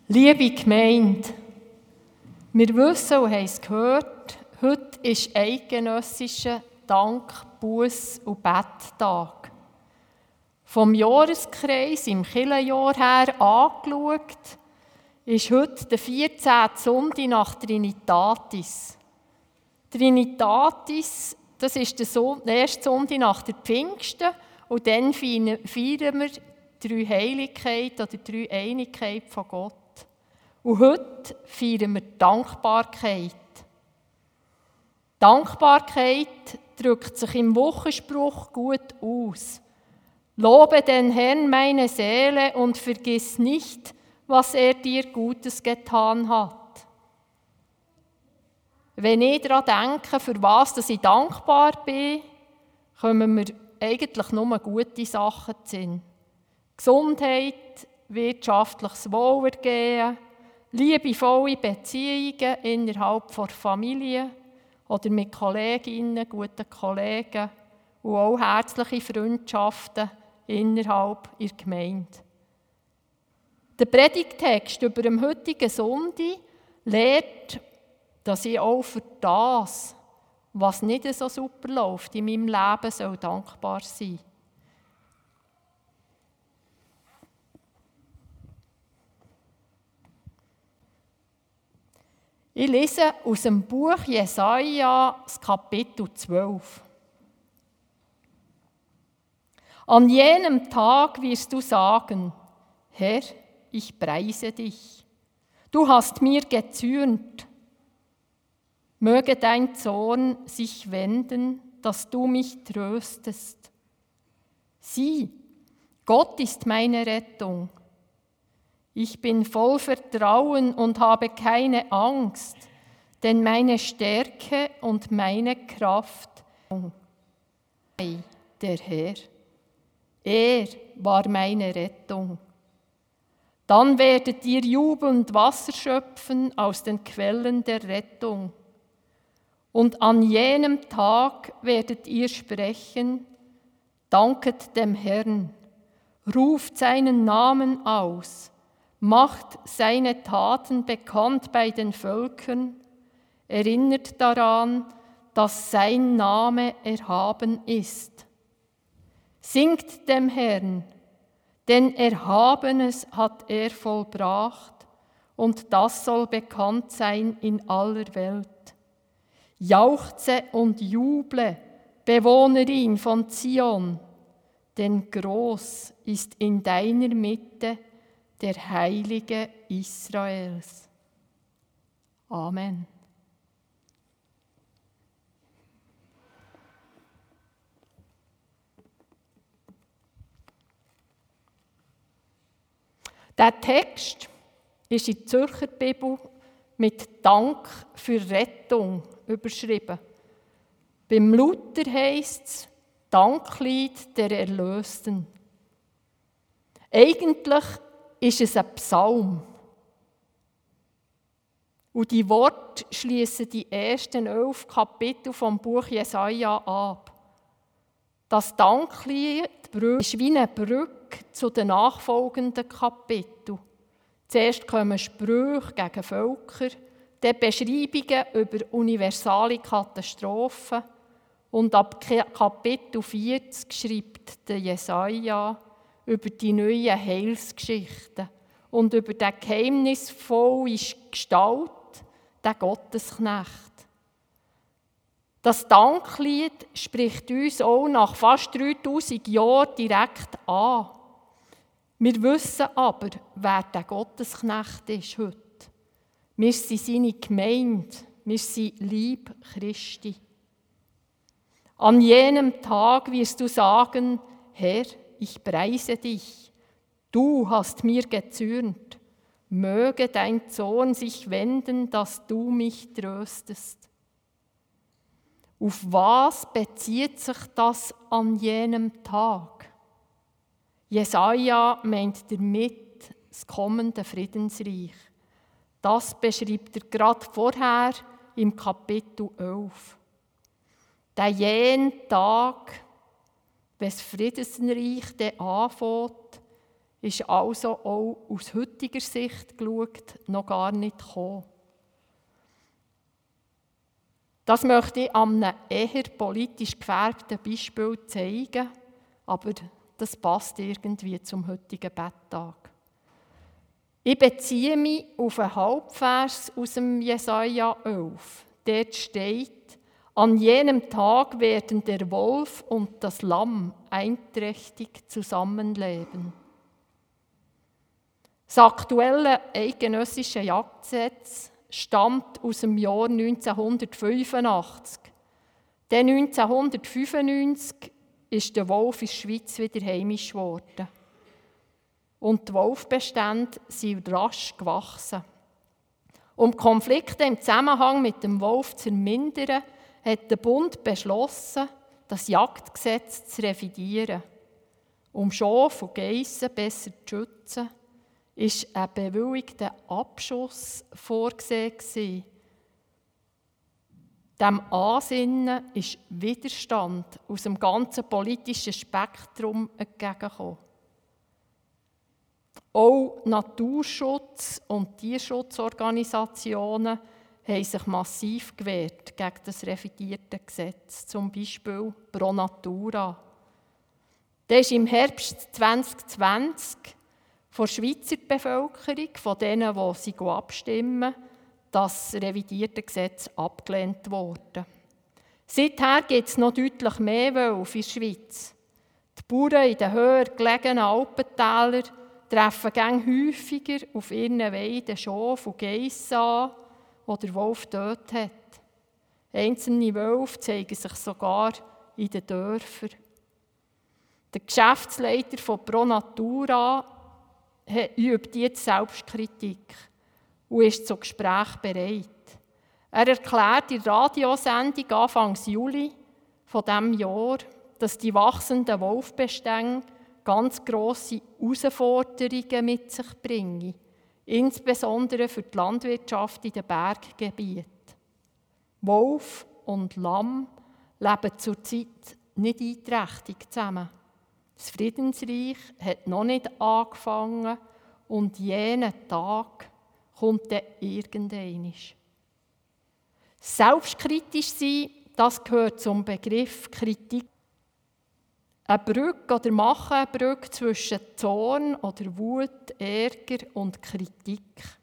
Liebe Gemeinde, wir wissen und haben es gehört, heute ist eidgenössischer Dank-, Buß- und Betttag. Vom Jahreskreis im Kirchenjahr her angeschaut, ist heute der 14. Sonntag nach Trinitatis. Trinitatis, das ist der erste Sonntag nach der Pfingsten und dann feiern wir die Dreiheiligkeit oder die Dreieinigkeit von Gott. Und heute feiern wir die Dankbarkeit. Dankbarkeit drückt sich im Wochenspruch gut aus. Lobe den Herrn, meine Seele, und vergiss nicht, was er dir Gutes getan hat. Wenn ich daran denke, für was ich dankbar bin, kommen mir eigentlich nur gute Sachen zu Sinn. Gesundheit, wirtschaftliches Wohlergehen, liebevolle Beziehungen innerhalb der Familie oder mit Kolleginnen, guten Kollegen und auch herzliche Freundschaften innerhalb der Gemeinde. Der Predigtext über den heutigen Sonntag lehrt, dass ich auch für das, was nicht so super läuft in meinem Leben, soll dankbar sein. Ich lese aus dem Buch Jesaja, das Kapitel 12. An jenem Tag wirst du sagen: Herr, ich preise dich. Du hast mir gezürnt. Möge dein Zorn sich wenden, dass du mich tröstest. Sieh, Gott ist meine Rettung. Ich bin voll Vertrauen und habe keine Angst, denn meine Stärke und meine Kraft sei der Herr. Er war meine Rettung. Dann werdet ihr jubelnd Wasser schöpfen aus den Quellen der Rettung. Und an jenem Tag werdet ihr sprechen: Danket dem Herrn, ruft seinen Namen aus, macht seine Taten bekannt bei den Völkern, erinnert daran, dass sein Name erhaben ist. Singt dem Herrn, denn Erhabenes hat er vollbracht, und das soll bekannt sein in aller Welt. Jauchze und juble, Bewohnerin von Zion, denn groß ist in deiner Mitte der Heilige Israels. Amen. Der Text ist in der Zürcher Bibel mit Dank für Rettung überschrieben. Beim Luther heisst es Danklied der Erlösten. Eigentlich ist es ein Psalm. Und die Worte schließen die ersten 11 Kapitel vom Buch Jesaja ab. Das Danklied ist wie eine Brücke zu den nachfolgenden Kapiteln. Zuerst kommen Sprüche gegen Völker, dann Beschreibungen über universale Katastrophen und ab Kapitel 40 schreibt der Jesaja über die neuen Heilsgeschichten und über den geheimnisvollen Gestalt, den Gottesknecht. Das Danklied spricht uns auch nach fast 3000 Jahren direkt an. Wir wissen aber, wer der Gottesknecht ist heute. Wir sind seine Gemeinde, wir sind Leib Christi. An jenem Tag wirst du sagen: Herr, ich preise dich. Du hast mir gezürnt. Möge dein Zorn sich wenden, dass du mich tröstest. Auf was bezieht sich das an jenem Tag? Jesaja meint damit das kommende Friedensreich. Das beschreibt er gerade vorher im Kapitel 11. Der jene Tag, wenn das Friedensreich dann anfängt, ist also auch aus heutiger Sicht geschaut noch gar nicht gekommen. Das möchte ich an einem eher politisch gefärbten Beispiel zeigen, aber das passt irgendwie zum heutigen Betttag. Ich beziehe mich auf einen Halbvers aus dem Jesaja 11. Dort steht: An jenem Tag werden der Wolf und das Lamm einträchtig zusammenleben. Das aktuelle eidgenössische Jagdgesetz stammt aus dem Jahr 1985. Dann 1995 ist der Wolf in der Schweiz wieder heimisch geworden. Und die Wolfbestände sind rasch gewachsen. Um Konflikte im Zusammenhang mit dem Wolf zu vermindern, hat der Bund beschlossen, das Jagdgesetz zu revidieren. Um Schafe und Geissen besser zu schützen, war ein bewilligter Abschuss vorgesehen. Diesem Ansinnen ist Widerstand aus dem ganzen politischen Spektrum entgegengekommen. Auch Naturschutz- und Tierschutzorganisationen haben sich massiv gewehrt gegen das revidierte Gesetz, zum Beispiel Pro Natura. Das ist im Herbst 2020 von der Schweizer Bevölkerung, von denen, die abstimmen, das revidierte Gesetz abgelehnt worden. Seither gibt es noch deutlich mehr Wölfe in der Schweiz. Die Bauern in den höher gelegenen Alpentälern treffen immer häufiger auf ihren Weiden Schafe und Geissen an, die der Wolf getötet hat. Einzelne Wölfe zeigen sich sogar in den Dörfern. Der Geschäftsleiter von Pro Natura übt jetzt Selbstkritik und ist zu Gesprächen bereit. Er erklärt in der Radiosendung Anfang Juli von diesem Jahr, dass die wachsenden Wolfbestände ganz grosse Herausforderungen mit sich bringen, insbesondere für die Landwirtschaft in den Berggebieten. Wolf und Lamm leben zurzeit nicht einträchtig zusammen. Das Friedensreich hat noch nicht angefangen und jener Tag kommt dann irgendwann. Selbstkritisch sein, das gehört zum Begriff Kritik. Eine Brücke oder machen eine Brücke zwischen Zorn oder Wut, Ärger und Kritik.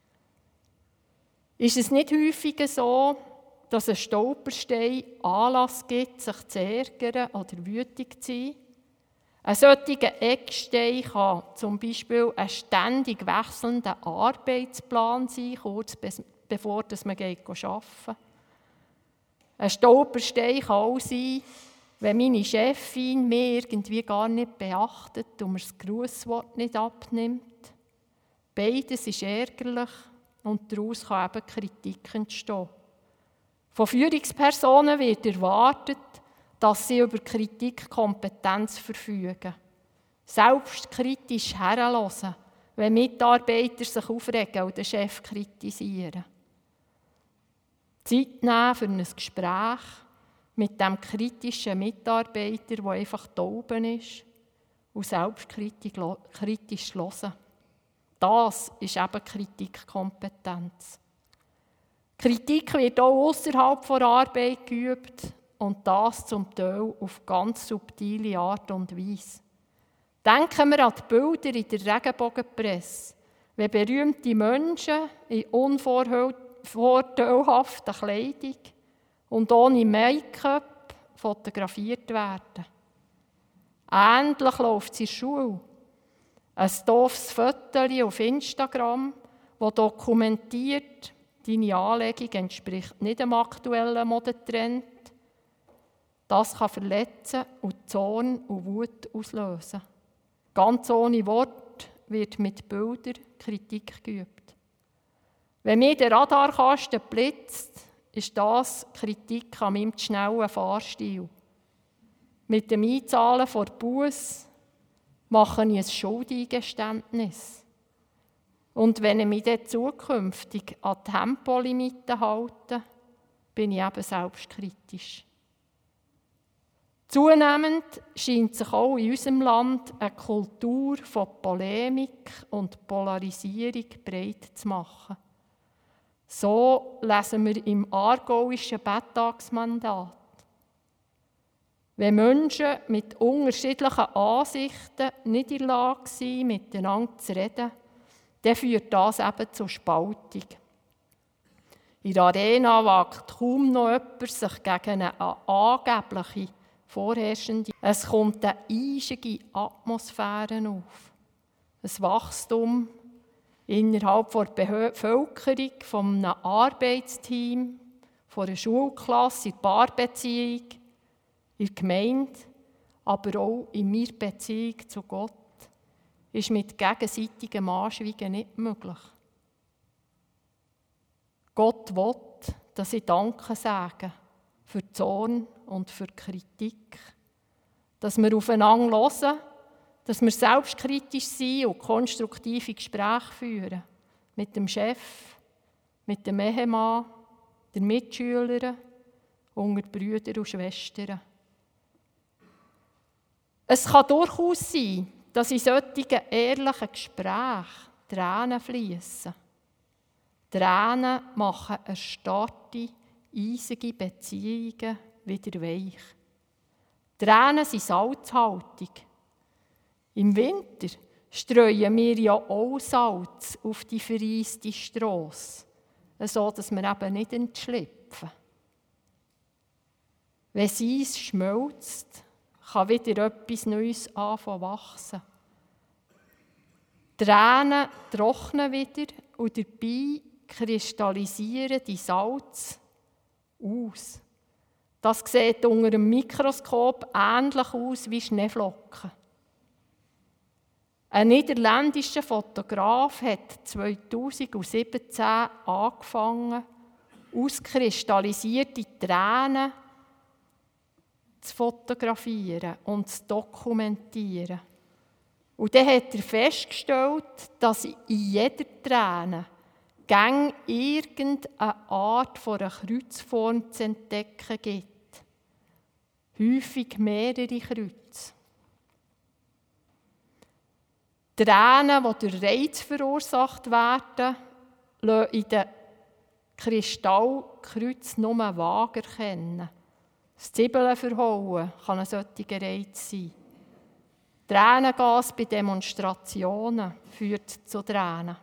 Ist es nicht häufiger so, dass ein Stolperstein Anlass gibt, sich zu ärgern oder wütig zu sein? Ein solcher Eckstein kann zum Beispiel ein ständig wechselnder Arbeitsplan sein, kurz bevor man arbeiten geht. Ein Stolperstein kann auch sein, wenn meine Chefin mich irgendwie gar nicht beachtet und mir das Grußwort nicht abnimmt. Beides ist ärgerlich und daraus kann eben Kritik entstehen. Von Führungspersonen wird erwartet, dass sie über Kritikkompetenz verfügen. Selbstkritisch herhören, wenn Mitarbeiter sich aufregen und den Chef kritisieren. Zeit nehmen für ein Gespräch mit dem kritischen Mitarbeiter, der einfach taub ist, und selbstkritisch hören. Das ist eben Kritikkompetenz. Kritik wird auch außerhalb der Arbeit geübt und das zum Teil auf ganz subtile Art und Weise. Denken wir an die Bilder in der Regenbogenpresse, wenn berühmte Menschen in unvorteilhafter Kleidung und ohne Make-up fotografiert werden. Ähnlich läuft es in der Schule. Ein doofes Foto auf Instagram, das dokumentiert, deine Anlegung entspricht nicht dem aktuellen Modetrend. Das kann verletzen und Zorn und Wut auslösen. Ganz ohne Wort wird mit Bildern Kritik geübt. Wenn mir der Radarkasten blitzt, ist das Kritik an meinem schnellen Fahrstil. Mit dem Einzahlen der Busse mache ich ein Schuldeingeständnis. Und wenn ich mich dann zukünftig an Tempolimiten halte, bin ich eben selbstkritisch. Zunehmend scheint sich auch in unserem Land eine Kultur von Polemik und Polarisierung breit zu machen. So lesen wir im aargauischen Bettagsmandat. Wenn Menschen mit unterschiedlichen Ansichten nicht in der Lage sind, miteinander zu reden, dann führt das eben zur Spaltung. In der Arena wagt kaum noch jemand sich gegen eine angebliche vorherrschende. Es kommt eine eischige Atmosphäre auf. Ein Wachstum innerhalb der Bevölkerung, von einem Arbeitsteam, von einer Schulklasse, in der Paarbeziehung, in der Gemeinde, aber auch in meiner Beziehung zu Gott, ist mit gegenseitigem Anschweigen nicht möglich. Gott will, dass ich Danke sage für Zorn und für Kritik, dass wir aufeinander hören, dass wir selbstkritisch sind und konstruktive Gespräche führen mit dem Chef, mit dem Ehemann, den Mitschülern, unter Brüdern und Schwestern. Es kann durchaus sein, dass in solchen ehrlichen Gesprächen Tränen fließen. Tränen machen erstarrte, eisige Beziehungen wieder weich. Tränen sind Salzhaltung. Im Winter streuen wir ja auch Salz auf die vereiste Strasse, so dass wir eben nicht entschlüpfen. Wenn das Eis schmilzt, kann wieder etwas Neues anfangen wachsen. Tränen trocknen wieder und dabei kristallisieren die Salz aus. Das sieht unter einem Mikroskop ähnlich aus wie Schneeflocken. Ein niederländischer Fotograf hat 2017 angefangen, auskristallisierte Tränen zu fotografieren und zu dokumentieren. Und dann hat er festgestellt, dass in jeder Träne irgendeine Art von einer Kreuzform zu entdecken gibt. Häufig mehrere Kreuze. Tränen, die durch Reiz verursacht werden, lassen in den Kristallkreuzen nur vage erkennen. Das Zwiebeln verhauen kann ein solcher Reiz sein. Tränengas bei Demonstrationen führt zu Tränen.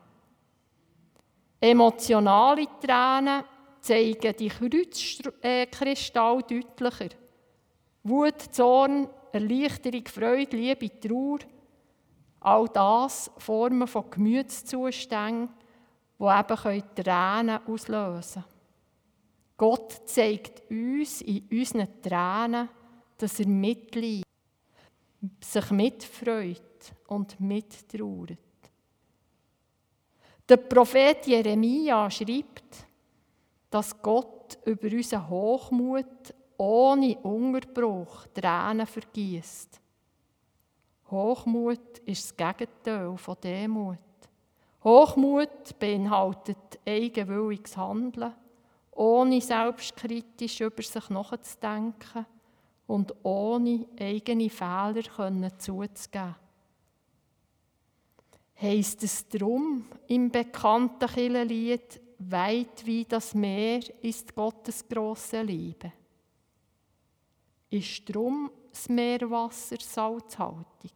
Emotionale Tränen zeigen die Kreuzkristalle deutlicher. Wut, Zorn, Erleichterung, Freude, Liebe, Trauer, all das Formen von Gemütszuständen, die eben Tränen auslösen können. Gott zeigt uns in unseren Tränen, dass er mitleidet, sich mitfreut und mittrauert. Der Prophet Jeremia schreibt, dass Gott über unseren Hochmut ohne Unterbruch Tränen vergießt. Hochmut ist das Gegenteil von Demut. Hochmut beinhaltet eigenwilliges Handeln, ohne selbstkritisch über sich nachzudenken und ohne eigene Fehler zuzugeben. Heisst es darum im bekannten Kirchenlied «Weit wie das Meer ist Gottes grosse Liebe»? Ist darum das Meerwasser salzhaltig?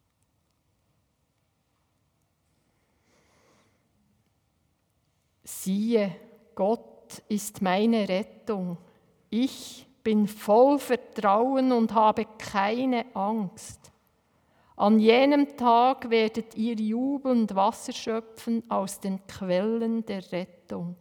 Siehe, Gott ist meine Rettung. Ich bin voll Vertrauen und habe keine Angst. An jenem Tag werdet ihr jubelnd Wasser schöpfen aus den Quellen der Rettung.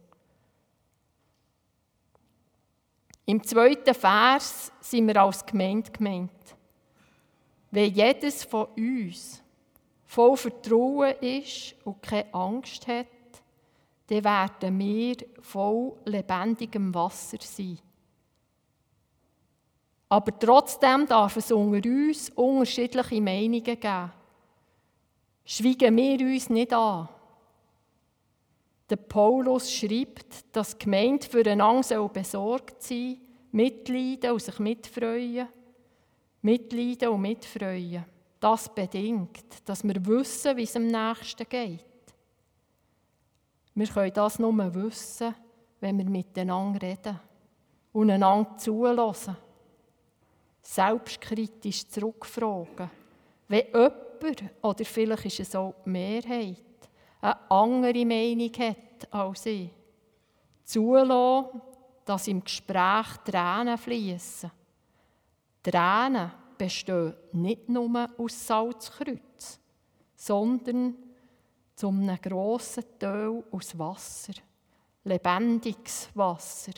Im 2. Vers sind wir als Gemeinde gemeint. Wenn jedes von uns voll Vertrauen ist und keine Angst hat, dann werden wir voll lebendigem Wasser sein. Aber trotzdem darf es unter uns unterschiedliche Meinungen geben. Schweigen wir uns nicht an. Der Paulus schreibt, dass die Gemeinde füreinander besorgt sein soll, mitleiden und sich mitfreuen. Mitleiden und Mitfreuen. Das bedingt, dass wir wissen, wie es dem Nächsten geht. Wir können das nur wissen, wenn wir miteinander reden und einander zuhören, selbstkritisch zurückfragen. Wenn jemand, oder vielleicht ist es auch die Mehrheit, eine andere Meinung hat als ich, zulassen, dass im Gespräch Tränen fließen. Tränen bestehen nicht nur aus Salzkreuz, sondern zu einem grossen Teil aus Wasser, lebendiges Wasser.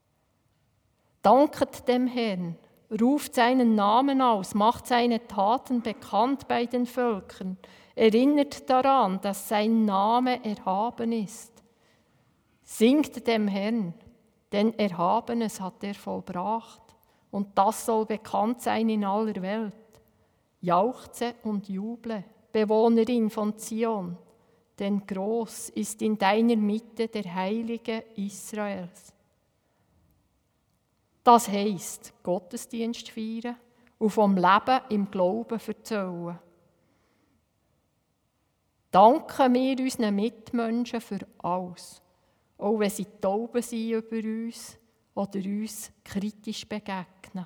Danket dem Herrn, ruft seinen Namen aus, macht seine Taten bekannt bei den Völkern, erinnert daran, dass sein Name erhaben ist. Singt dem Herrn, denn Erhabenes hat er vollbracht, und das soll bekannt sein in aller Welt. Jauchze und juble, Bewohnerin von Zion, denn groß ist in deiner Mitte der Heilige Israels. Das heisst, Gottesdienst feiern und vom Leben im Glauben erzählen. Danken wir unseren Mitmenschen für alles, auch wenn sie taub sind über uns oder uns kritisch begegnen.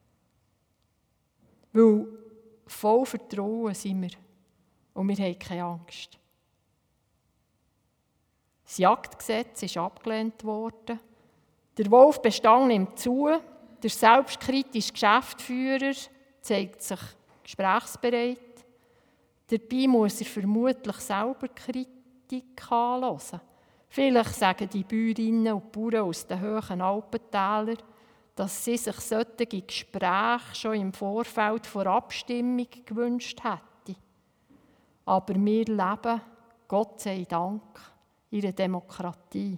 Weil voll Vertrauen sind wir und wir haben keine Angst. Das Jagdgesetz ist abgelehnt worden. Der Wolfbestand nimmt zu. Der selbstkritische Geschäftsführer zeigt sich gesprächsbereit. Dabei muss er vermutlich selber Kritik anhören. Vielleicht sagen die Bäuerinnen und Bauern aus den hohen Alpentälern, dass sie sich solche Gespräche schon im Vorfeld vor Abstimmung gewünscht hätten. Aber wir leben, Gott sei Dank, in einer Demokratie.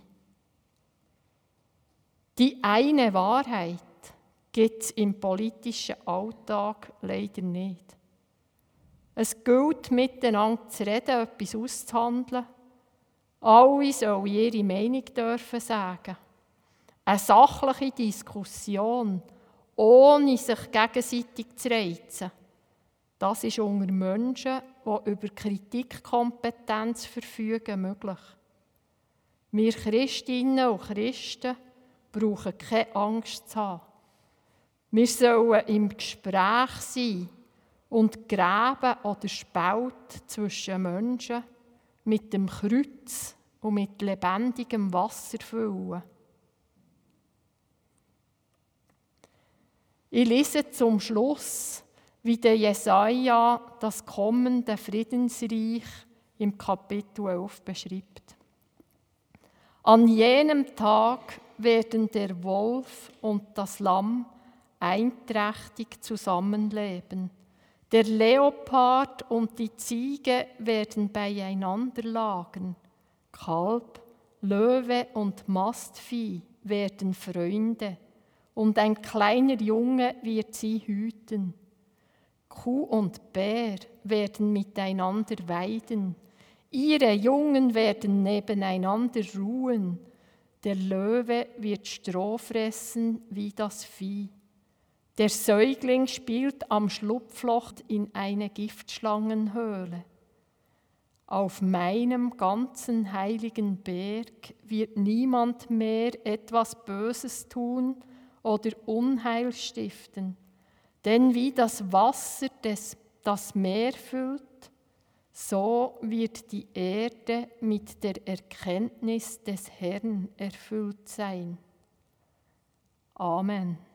Die eine Wahrheit gibt es im politischen Alltag leider nicht. Es gilt, miteinander zu reden, etwas auszuhandeln. Alle sollen ihre Meinung dürfen sagen. Eine sachliche Diskussion, ohne sich gegenseitig zu reizen. Das ist unter Menschen, die über Kritikkompetenz verfügen, möglich. Wir Christinnen und Christen brauchen keine Angst zu haben. Wir sollen im Gespräch sein und Gräben oder Spalt zwischen Menschen mit dem Kreuz und mit lebendigem Wasser füllen. Ich lese zum Schluss, wie der Jesaja das kommende Friedensreich im Kapitel 11 beschreibt. An jenem Tag werden der Wolf und das Lamm einträchtig zusammenleben. Der Leopard und die Ziege werden beieinander lagern. Kalb, Löwe und Mastvieh werden Freunde, und ein kleiner Junge wird sie hüten. Kuh und Bär werden miteinander weiden. Ihre Jungen werden nebeneinander ruhen. Der Löwe wird Stroh fressen wie das Vieh. Der Säugling spielt am Schlupfloch in eine Giftschlangenhöhle. Auf meinem ganzen heiligen Berg wird niemand mehr etwas Böses tun oder Unheil stiften. Denn wie das Wasser das Meer füllt, so wird die Erde mit der Erkenntnis des Herrn erfüllt sein. Amen.